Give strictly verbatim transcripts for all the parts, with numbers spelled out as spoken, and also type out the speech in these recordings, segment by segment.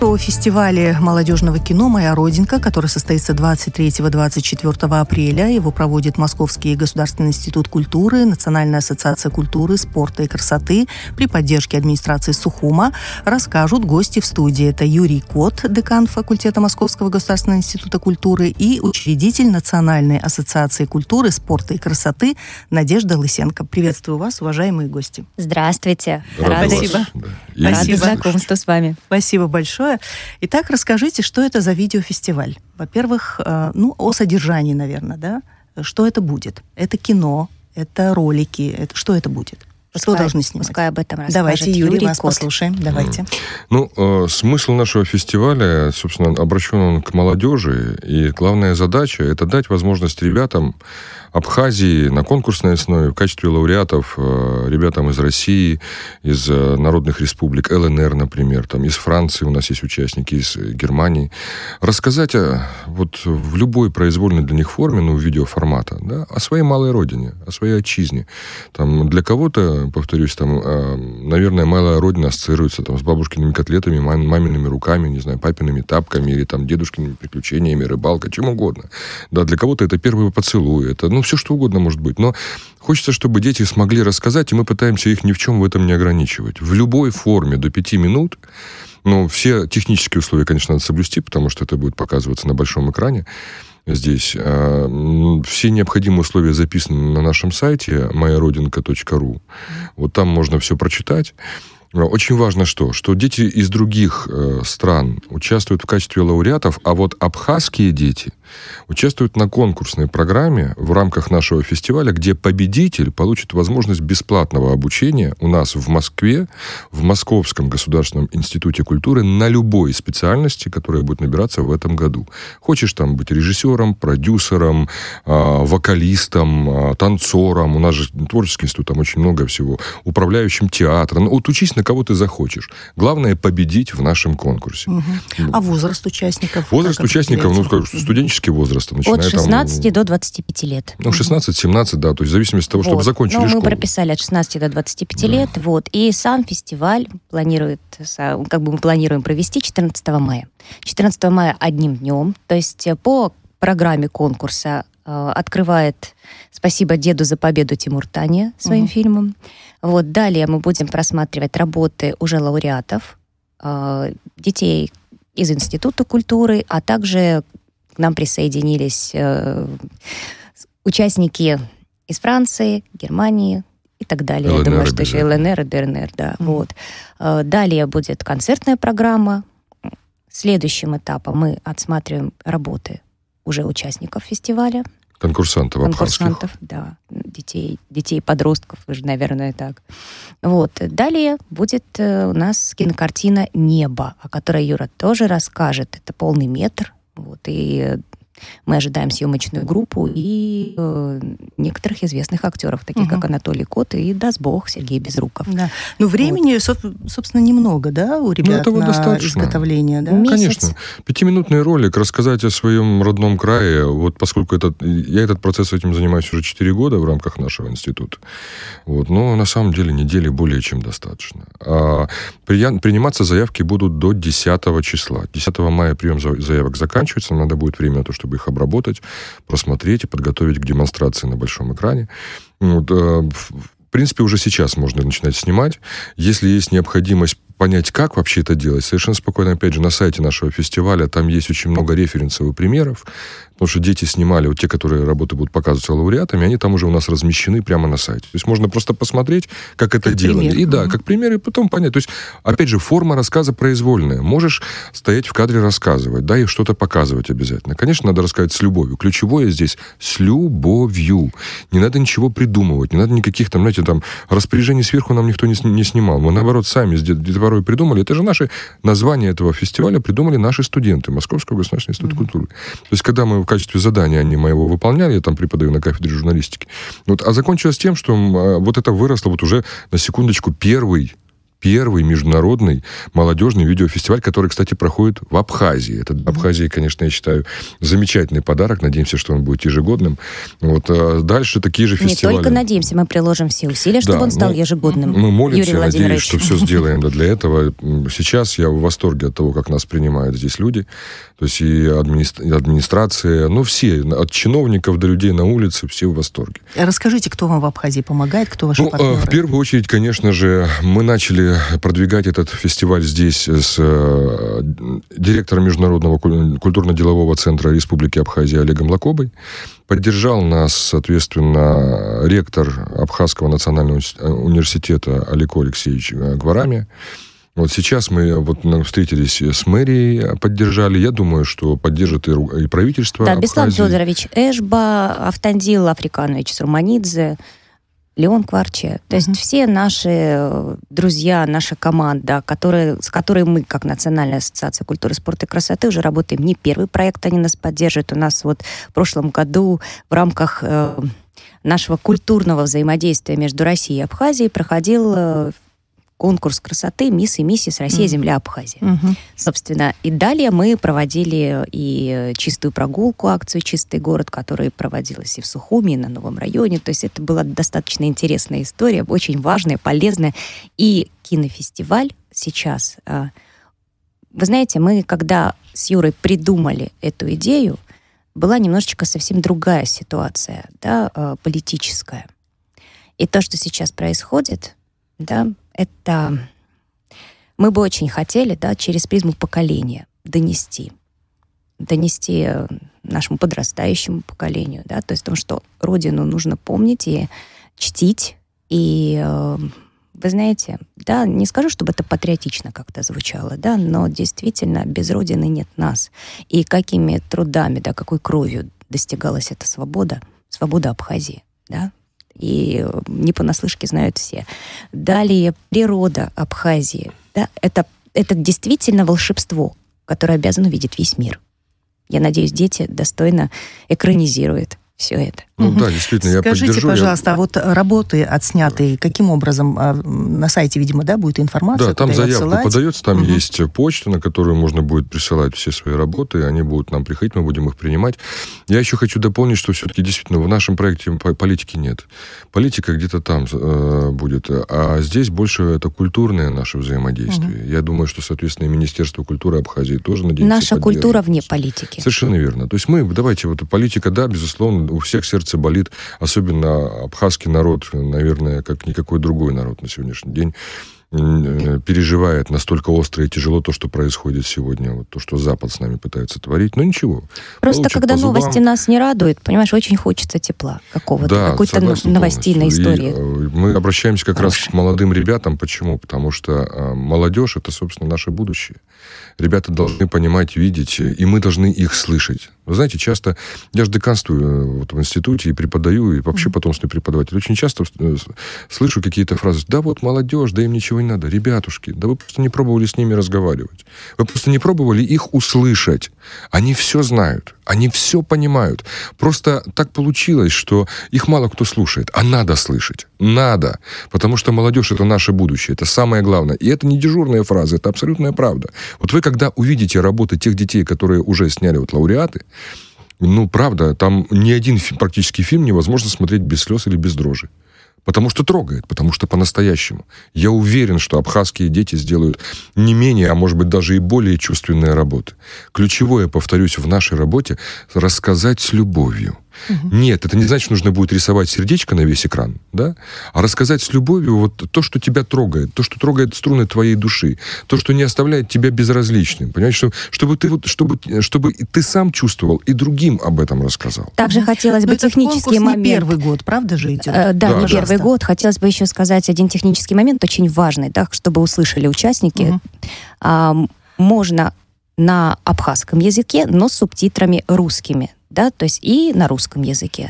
о фестивале молодежного кино «Моя Родинка», который состоится двадцать третьего — двадцать четвёртого апреля. Его проводит Московский государственный институт культуры, Национальная ассоциация культуры, спорта и красоты при поддержке администрации Сухума, расскажут гости в студии. Это Юрий Кот, декан факультета Московского государственного института культуры, и учредитель Национальной ассоциации культуры, спорта и красоты Надежда Лысенко. Приветствую вас, уважаемые гости. Здравствуйте. Рада Спасибо. Да. Рада знакомству с вами. Спасибо большое. Итак, расскажите, что это за видеофестиваль? Во-первых, ну, о содержании, наверное, да? Что это будет? Это кино, это ролики, это, что это будет? Пускай, что должны снимать? Пускай об этом расскажет Давайте, Юрий, Юрий вас Кот. послушаем. Давайте. Mm. Ну, э, смысл нашего фестиваля, собственно, обращен он к молодежи, и главная задача – это дать возможность ребятам Абхазии на конкурсной основе в качестве лауреатов, э, ребятам из России, из э, народных республик, ЛНР, например, там, из Франции у нас есть участники, из Германии, рассказать о, вот, в любой произвольной для них форме, ну, видеоформата, да, о своей малой родине, о своей отчизне. Там, для кого-то, повторюсь, там, э, наверное, малая родина ассоциируется там, с бабушкиными котлетами, мам, мамиными руками, не знаю, папиными тапками или там, дедушкиными приключениями, рыбалкой, чем угодно. Да, для кого-то это первый поцелуй, это, ну, все что угодно может быть. Но хочется, чтобы дети смогли рассказать, и мы пытаемся их ни в чем в этом не ограничивать. В любой форме до пяти минут. Но все технические условия, конечно, надо соблюсти, потому что это будет показываться на большом экране здесь. Все необходимые условия записаны на нашем сайте моя родинка точка ру. Вот там можно все прочитать. Очень важно что? Что дети из других э, стран участвуют в качестве лауреатов, а вот абхазские дети участвуют на конкурсной программе в рамках нашего фестиваля, где победитель получит возможность бесплатного обучения у нас в Москве, в Московском государственном институте культуры на любой специальности, которая будет набираться в этом году. Хочешь там быть режиссером, продюсером, э, вокалистом, э, танцором, у нас же творческий институт, там очень много всего, управляющим театром. Ну, вот учись на кого ты захочешь. Главное победить в нашем конкурсе. Угу. А возраст участников? Возраст участников, ну, как студенческий возраст. От шестнадцати там, до двадцати пяти лет. Ну, шестнадцать-семнадцать, да, то есть в зависимости от того, вот. чтобы закончили ну, школу. Мы прописали от шестнадцати до двадцати пяти да. лет, вот. И сам фестиваль планирует, как бы мы планируем провести четырнадцатого мая. четырнадцатого мая одним днем, то есть по программе конкурса э, открывает «Спасибо деду за победу» Тимур Таня своим угу. фильмом. Вот, далее мы будем просматривать работы уже лауреатов, э, детей из Института культуры, а также к нам присоединились э, участники из Франции, Германии и так далее. ЛНР, Я думаю, что еще ЛНР и ДНР, да. Mm-hmm. Вот. Э, далее будет концертная программа. Следующим этапом мы отсматриваем работы уже участников фестиваля. Конкурсантов абхазских. Конкурсантов, да. Детей, детей, подростков, вы же, наверное, так. Вот. Далее будет у нас кинокартина «Небо», о которой Юра тоже расскажет. Это полный метр. Вот. И мы ожидаем съемочную группу и э, некоторых известных актеров, таких угу. как Анатолий Кот и, даст бог, Сергей Безруков. Да. Но времени, вот. собственно, немного, да, у ребят ну, на достаточно. Изготовление? Да? Ну, конечно. Пятиминутный ролик, рассказать о своем родном крае, вот поскольку этот, я этот процесс этим занимаюсь уже четыре года в рамках нашего института, вот, но на самом деле недели более чем достаточно. А при, приниматься заявки будут до десятого числа. десятого мая прием заявок заканчивается, нам надо будет время на то, чтобы их обработать, просмотреть и подготовить к демонстрации на большом экране. Вот, в принципе, уже сейчас можно начинать снимать. Если есть необходимость понять, как вообще это делать, совершенно спокойно, опять же, на сайте нашего фестиваля, там есть очень много референсов и примеров, потому что дети снимали, вот те, которые работы будут показываться лауреатами, они там уже у нас размещены прямо на сайте. То есть можно просто посмотреть, как это как делали. Пример. И да, как пример, и потом понять. То есть, опять же, форма рассказа произвольная. Можешь стоять в кадре, рассказывать, да, и что-то показывать обязательно. Конечно, надо рассказать с любовью. Ключевое здесь с любовью. Не надо ничего придумывать, не надо никаких там, знаете, там, распоряжений сверху нам никто не, не снимал. Мы, наоборот, сами порой придумали. Это же наше название этого фестиваля придумали наши студенты Московского государственного института mm-hmm. культуры. То есть, когда мы в качестве задания они моего выполняли, я там преподаю на кафедре журналистики. Вот, а закончилось тем, что вот это выросло вот уже, на секундочку, первый первый международный молодежный видеофестиваль, который, кстати, проходит в Абхазии. Это mm-hmm. Абхазии, конечно, я считаю, замечательный подарок. Надеемся, что он будет ежегодным. Вот. А дальше такие же фестивали. Не только надеемся, мы приложим все усилия, чтобы да, он стал ну, ежегодным. Мы молимся, я надеюсь, что все сделаем для этого. Сейчас я в восторге от того, как нас принимают здесь люди. То есть и администрация, ну все, от чиновников до людей на улице, все в восторге. Расскажите, кто вам в Абхазии помогает, кто ваши ну, партнеры? В первую очередь, конечно же, мы начали продвигать этот фестиваль здесь с э, директором Международного культурно-делового центра Республики Абхазия Олегом Лакобой. Поддержал нас, соответственно, ректор Абхазского национального университета Олег Алексеевич Гварами. Вот сейчас мы вот встретились с мэрией, поддержали. Я думаю, что поддержит и, и правительство Да, Абхазии. Беслан Федорович Эшба, Автандил Африканович Сурманидзе, Леон Кварче. То есть uh-huh. все наши друзья, наша команда, которые, с которой мы, как Национальная ассоциация культуры, спорта и красоты, уже работаем не первый проект, они нас поддерживают. У нас вот в прошлом году в рамках э, нашего культурного взаимодействия между Россией и Абхазией проходил э, конкурс красоты «Мисс и миссис Россия, земля, Абхазия». Mm-hmm. Собственно, и далее мы проводили и чистую прогулку, акцию «Чистый город», которая проводилась и в Сухуми, и на Новом районе. То есть это была достаточно интересная история, очень важная, полезная. И кинофестиваль сейчас... Вы знаете, мы, когда с Юрой придумали эту идею, была немножечко совсем другая ситуация, да, политическая. И то, что сейчас происходит, да, это мы бы очень хотели, да, через призму поколения донести, донести нашему подрастающему поколению, да, то есть о том, что Родину нужно помнить и чтить, и вы знаете, да, не скажу, чтобы это патриотично как-то звучало, да, но действительно без Родины нет нас. И какими трудами, да, какой кровью достигалась эта свобода, свобода Абхазии, да, и не понаслышке знают все. Далее природа Абхазии. Да, это, это действительно волшебство, которое обязан увидеть весь мир. Я надеюсь, дети достойно экранизируют все это. Ну угу. да, действительно, я Скажите, поддержу. пожалуйста, я... а вот работы отснятые, каким образом? На сайте, видимо, да, будет информация? Да, там заявка отсылать? подается, там угу. есть почта, на которую можно будет присылать все свои работы, они будут нам приходить, мы будем их принимать. Я еще хочу дополнить, что все-таки действительно в нашем проекте политики нет. Политика где-то там э, будет, а здесь больше это культурное наше взаимодействие. Угу. Я думаю, что, соответственно, и Министерство культуры Абхазии тоже, надеюсь, наша культура вне политики. Совершенно верно. То есть мы, давайте, вот политика, да, безусловно, у всех сердце болит, особенно абхазский народ, наверное, как никакой другой народ на сегодняшний день, переживает настолько остро и тяжело то, что происходит сегодня, вот то, что Запад с нами пытается творить. Но ничего. Просто когда по новости нас не радуют, понимаешь, очень хочется тепла какого-то, да, какой-то новостейной истории. И мы обращаемся как Хорошо. раз к молодым ребятам. Почему? Потому что молодежь — это, собственно, наше будущее. Ребята должны понимать, видеть, и мы должны их слышать. Вы знаете, часто, я же деканствую вот в институте и преподаю, и вообще потомственный преподаватель, очень часто слышу какие-то фразы: да вот молодежь, да им ничего не надо. Ребятушки, да вы просто не пробовали с ними разговаривать. Вы просто не пробовали их услышать. Они все знают, они все понимают. Просто так получилось, что их мало кто слушает, а надо слышать. Надо. Потому что молодежь — это наше будущее, это самое главное. И это не дежурная фраза, это абсолютная правда. Вот вы, когда увидите работы тех детей, которые уже сняли вот лауреаты, ну, правда, там ни один практически фильм невозможно смотреть без слез или без дрожи. Потому что трогает, потому что по-настоящему. Я уверен, что абхазские дети сделают не менее, а может быть даже и более чувственные работы. Ключевое, повторюсь, в нашей работе — рассказать с любовью. Угу. Нет, это не значит, что нужно будет рисовать сердечко на весь экран, да? А рассказать с любовью вот то, что тебя трогает, то, что трогает струны твоей души, то, что не оставляет тебя безразличным. Понимаешь, что, чтобы, ты, вот, чтобы, чтобы ты сам чувствовал и другим об этом рассказал. Также хотелось бы технический момент. Не первый год, правда же идет? Э, да, да, не да. первый год. Хотелось бы еще сказать один технический момент, очень важный, да, чтобы услышали участники. Угу. А, можно на абхазском языке, но с субтитрами русскими. Да, то есть и на русском языке.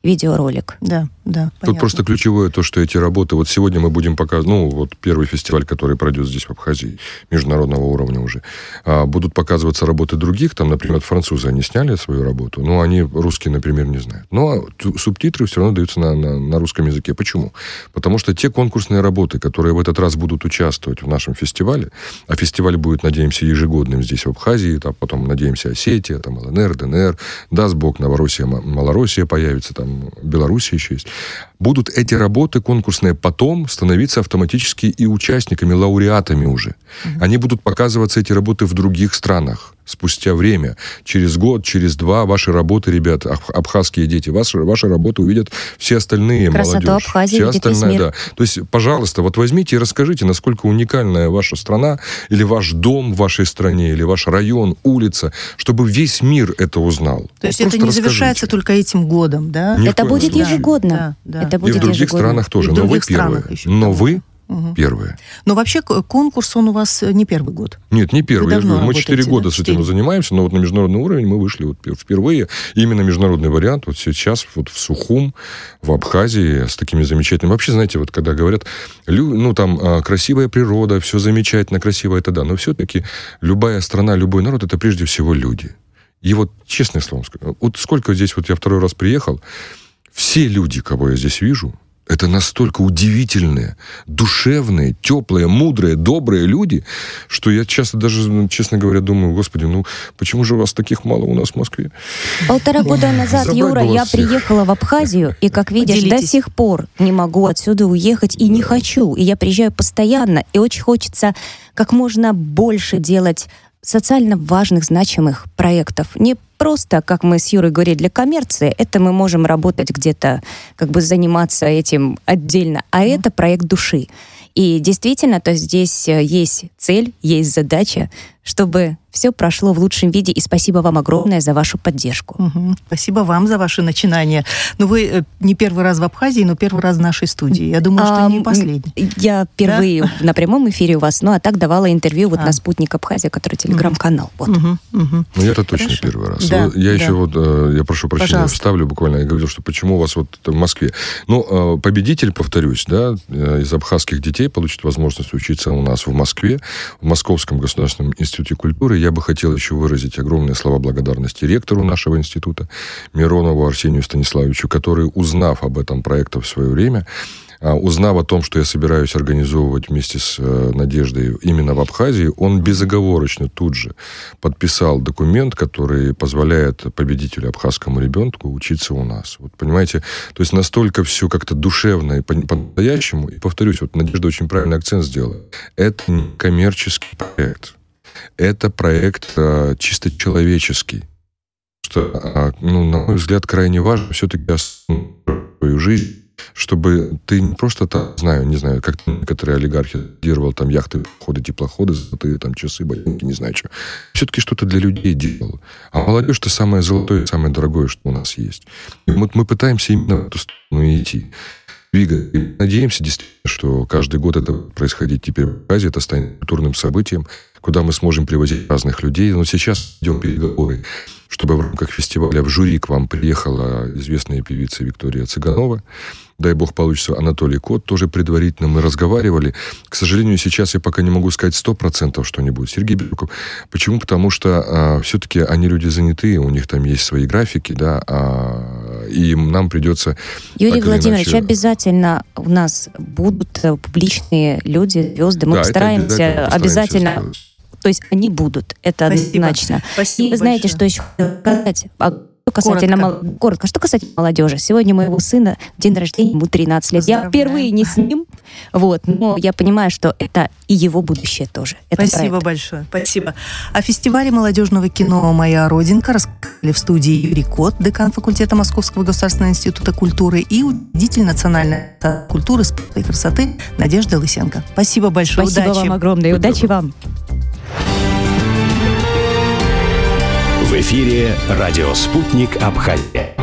видеоролик. Да, да, Тут понятно. просто ключевое то, что эти работы... Вот сегодня мы будем показывать... Ну, вот первый фестиваль, который пройдет здесь, в Абхазии, международного уровня уже. А, будут показываться работы других. Там, например, французы, они сняли свою работу, но они русский, например, не знают. Но субтитры все равно даются на, на, на русском языке. Почему? Потому что те конкурсные работы, которые в этот раз будут участвовать в нашем фестивале, а фестиваль будет, надеемся, ежегодным здесь, в Абхазии, там, потом, надеемся, Осетия, там, ЛНР, ДНР, даст Бог, Новороссия, Малороссия появится, там, Белоруссия еще есть. Будут эти работы конкурсные потом становиться автоматически и участниками, лауреатами уже. Mm-hmm. Они будут показываться, эти работы, в других странах спустя время. Через год, через два ваши работы, ребята, абхазские дети, ваши, ваши работы увидят все остальные Красоту молодежь. Абхазии все видит весь остальное, мир. да. То есть, пожалуйста, вот возьмите и расскажите, насколько уникальная ваша страна, или ваш дом в вашей стране, или ваш район, улица, чтобы весь мир это узнал. То есть Просто это не расскажите. завершается только этим годом, да? Ни в Это коем будет случае. ежегодно. Да, да. Это И будет в других ежегодно. странах тоже. И в Но вы других первые. странах еще. Но вы Угу. первые. Но вообще к- конкурс, он у вас не первый год. Нет, не первый. Вы Я давно говорю, мы работаете, четыре года да? с этим Четыре. занимаемся, но вот на международный уровень мы вышли вот впервые. Именно международный вариант вот сейчас вот в Сухум, в Абхазии с такими замечательными... Вообще, знаете, вот когда говорят, лю- ну там а, красивая природа, все замечательно, красиво, это да, но все-таки любая страна, любой народ, это прежде всего люди. И вот, честное слово скажу, вот сколько здесь, вот я второй раз приехал, все люди, кого я здесь вижу, это настолько удивительные, душевные, теплые, мудрые, добрые люди, что я часто даже, честно говоря, думаю, господи, ну почему же вас таких мало у нас в Москве? Полтора года назад, Забрать Юра, бы вас я всех. приехала в Абхазию, и, как видишь, до Поделитесь. сих пор не могу отсюда уехать и не хочу. И я приезжаю постоянно, и очень хочется как можно больше делать социально важных, значимых проектов. Не просто, как мы с Юрой говорили, для коммерции. Это мы можем работать где-то, как бы заниматься этим отдельно. А mm-hmm. это проект души. И действительно, то здесь есть цель, есть задача, чтобы все прошло в лучшем виде. И спасибо вам огромное за вашу поддержку. Угу. Спасибо вам за ваши начинания. Ну, вы э, не первый раз в Абхазии, но первый раз в нашей студии. Я думаю, что А, не последний. Я впервые да? на прямом эфире у вас, ну а так давала интервью вот а. на «Спутник Абхазия», который телеграм-канал. Вот. Угу, угу. Ну, это точно Хорошо. первый раз. Да, я да. еще вот, я прошу прощения, Пожалуйста. вставлю буквально, я говорил, что почему у вас вот в Москве. Ну, победитель, повторюсь, да, из абхазских детей получит возможность учиться у нас в Москве, в Московском государственном институте культуры. Я бы хотел еще выразить огромные слова благодарности ректору нашего института Миронову Арсению Станиславовичу, который, узнав об этом проекте в свое время, узнав о том, что я собираюсь организовывать вместе с Надеждой именно в Абхазии, он безоговорочно тут же подписал документ, который позволяет победителю, абхазскому ребенку, учиться у нас. Вот понимаете, то есть настолько все как-то душевно и по-настоящему. И повторюсь, вот Надежда очень правильный акцент сделала. Это не коммерческий проект. Это проект а, чисто человеческий. Что, а, ну, на мой взгляд, крайне важно все-таки основать свою жизнь, чтобы ты не просто, там, знаю, не знаю, как некоторые олигархи делал там яхты, ходы, теплоходы, золотые там часы, ботинки, не знаю что. Все-таки что-то для людей делал. А молодежь — это самое золотое, самое дорогое, что у нас есть. И вот мы пытаемся именно в эту сторону идти. Двигать. И надеемся, действительно, что каждый год это будет происходить теперь в Абхазии, это станет культурным событием, куда мы сможем привозить разных людей. Но сейчас идем переговоры, чтобы в рамках фестиваля в жюри к вам приехала известная певица Виктория Цыганова. Дай бог получится, Анатолий Кот. Тоже предварительно мы разговаривали. К сожалению, сейчас я пока не могу сказать сто процентов, что не будет. Сергей Бирюков. Почему? Потому что а, все-таки они люди занятые, у них там есть свои графики, да, а, и нам придется... Юрий Владимирович, иначе... обязательно у нас будут публичные люди, звезды. Мы да, постараемся обязательно, обязательно... постараемся То есть они будут, это Спасибо. однозначно. Спасибо И вы знаете, большое. что еще сказать? А что касательно Коротко. мол... Коротко. Что касательно молодежи. Сегодня у моего сына день рождения, ему тринадцать лет. Я Поздравляем. впервые не с ним, вот, но я понимаю, что это и его будущее тоже. Это Спасибо проект. большое. Спасибо. О фестивале молодежного кино «Моя родинка» рассказали в студии Юрий Кот, декан факультета Московского государственного института культуры, и учредитель Национальной культуры, спорта и красоты Надежда Лысенко. Спасибо большое. Спасибо Удачи. вам огромное. И удачи вам. В эфире радио «Спутник Абхазия».